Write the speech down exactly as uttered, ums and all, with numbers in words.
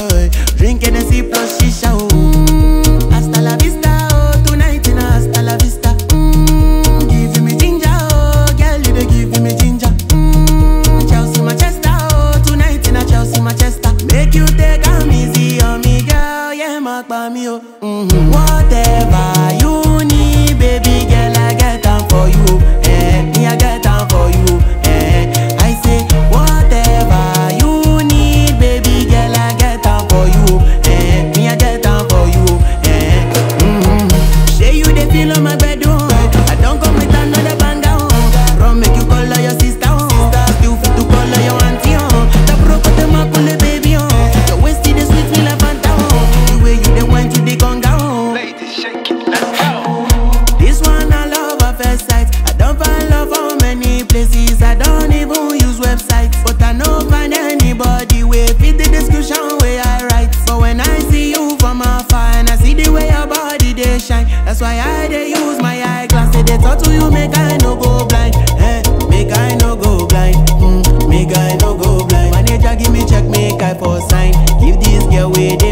oh. Drink Hennessy plus shisha, oh. Mm, hasta la vista, oh. Tonight in a hasta la vista. Mm, give me ginger, oh. Girl, you dey give me ginger. Mm, Chelsea Manchester, oh. Tonight in a Chelsea Manchester. Make you take am easy on me, girl. Yeah, mark by me, oh. Mm-hmm. Whatever you need, baby girl, I get am for you. Eh, me I get am for you. Eh, I say whatever you need, baby girl, I get am for you. Eh, me I get am for you. Eh, mm-hmm. Say you dey feel on my bed, oh. I don't come with another banger, oh. Run make you call her your sister, oh. Still fit to call her your auntie, oh. The broke the macule, baby, oh. Your waist is sweet me like Fanta, oh. The way you dey went to the conga, oh. Ladies, shake it, let's go. This one I love at first sight. I don't find love for many places. I don't even use websites, but I don't find anybody way fit the description where I write. But when I see you from afar and I see the way your body they shine, that's why I they use my eyeglass. Say they talk to you, make I no go blind. Eh, make I no go blind. Mm, make I no go blind. Manager give me check, make I for sign. Give this girl way they